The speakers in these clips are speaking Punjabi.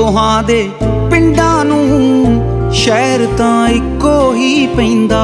ਦੋਹਾਂ ਦੇ ਪਿੰਡਾਂ ਨੂੰ ਸ਼ਹਿਰ ਤਾਂ ਇੱਕੋ ਹੀ ਪੈਂਦਾ।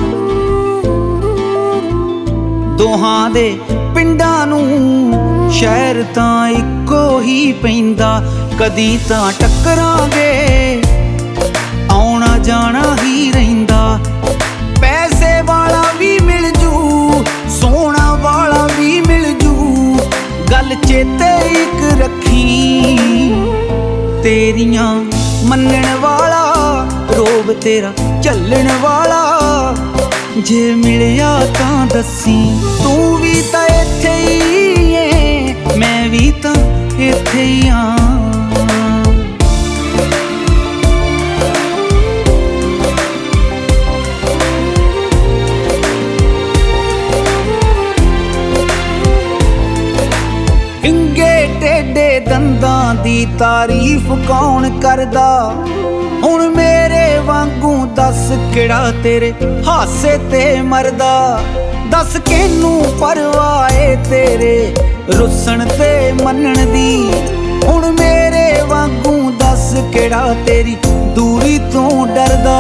ਦੋਹਾਂ ਦੇ ਪਿੰਡਾਂ ਨੂੰ ਸ਼ਹਿਰ ਤਾਂ ਇੱਕੋ ਹੀ ਪੈਂਦਾ। ਕਦੀ ਤਾਂ ਟੱਕਰਾਂਗੇ, ਆਉਣਾ ਜਾਣਾ ਹੀ ਰਹਿੰਦਾ। ਪੈਸੇ ਵਾਲਾ ਵੀ ਮਿਲ ਜੂ, ਸੋਹਣਾ ਵਾਲਾ ਵੀ ਮਿਲ ਜੂ। ਗੱਲ ਚੇਤੇ ਇੱਕ ਰੱਖੀ, ਤੇਰੀਆਂ ਮੰਨਣ ਵਾਲਾ, ਰੋਬ ਤੇਰਾ ਝੱਲਣ ਵਾਲਾ। ਜੇ ਮਿਲਿਆ ਤਾਂ ਦੱਸੀ, ਤੂੰ ਵੀ ਤਾਂ ਇੱਥੇ ਹੀ ਏ, ਮੈਂ ਵੀ ਤਾਂ ਇੱਥੇ ਹੀ ਆ। ਵਿੰਗੇ ਟੇਢੇ ਦੰਦਾਂ ਦੀ ਤਾਰੀਫ ਕੌਣ ਕਰਦਾ? ਹੁਣ ਮੇਰੇ ਵਾਂਗੂ ਦੱਸ ਕਿਹੜਾ ਤੇਰੇ ਹਾਸੇ ਤੇ ਮਰਦਾ? ਦੱਸ ਕਿਹਨੂੰ ਪਰਵਾਹ ਏ ਤੇਰੇ ਰੁੱਸਣ ਤੇ ਮੰਨਣ ਦੀ? ਹੁਣ ਮੇਰੇ ਵਾਂਗੂ ਦੱਸ ਕਿਹੜਾ ਤੇਰੀ ਦੂਰੀ ਤੋਂ ਡਰਦਾ?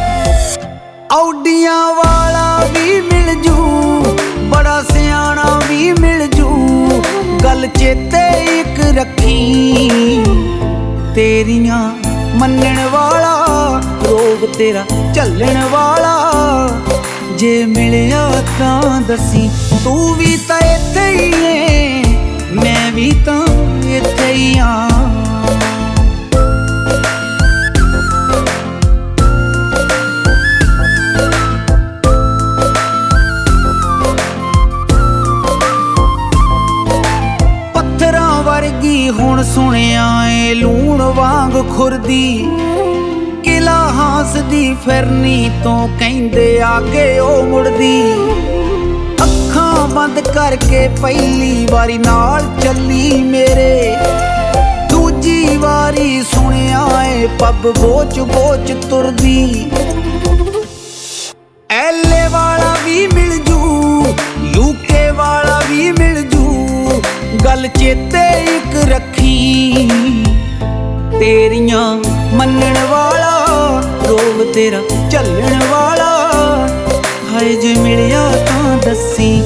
ਔਡੀਆਂ ਵਾਲਾ ਵੀ ਮਿਲ ਜੂ, ਬੜਾ ਸਿਆਣਾ ਵੀ ਮਿਲ ਜੂ। ਗੱਲ ਚੇਤੇ ਇੱਕ ਰੱਖੀ, ਤੇਰੀਆਂ ਮੰਨਣ ਵਾਲਾ, ਰੋਬ ਤੇਰਾ ਝੱਲਣ ਵਾਲਾ। ਜੇ ਮਿਲਿਆ ਤਾਂ ਦੱਸੀ, ਤੂੰ ਵੀ ਤਾਂ ਇੱਥੇ ਹੀ ਏ, ਮੈਂ ਵੀ ਤਾਂ ਇੱਥੇ ਹੀ ਆ। ਪੱਥਰਾਂ ਵਰਗੀ ਹੁਣ ਸੁਣਿਆ ਏ ਲੂਣ ਵਾਂਗ ਖੁਰਦੀ। ਕਿਲਾ ਹਾਸਦੀ ਫਿਰਨੀ ਤੋਂ ਕਹਿੰਦੇ ਆਗੇ ਉਹ ਮੁੜਦੀ। ਅੱਖਾਂ ਬੰਦ ਕਰਕੇ ਪਹਿਲੀ ਵਾਰੀ ਨਾਲ ਚੱਲੀ ਮੇਰੇ, ਦੂਜੀ ਵਾਰੀ ਸੁਣਿਆ ਏ ਪੱਬ ਬੋਚ ਬੋਚ ਤੁਰਦੀ। ਐਲੇ ਵਾਲਾ ਵੀ ਮਿਲ ਜੂ, ਯੂਕੇ ਵਾਲਾ ਵੀ ਮਿਲ ਜੂ। ਗੱਲ ਚੇਤੇ ਇੱਕ ਰੱਖੀ, ਤੇਰੀਆਂ ਮੰਨਣ ਵਾਲਾ, ਰੋਬ ਤੇਰਾ ਝੱਲਣ ਵਾਲਾ। ਹਾਏ ਜੇ ਮਿਲਿਆ ਤਾਂ ਦੱਸੀ।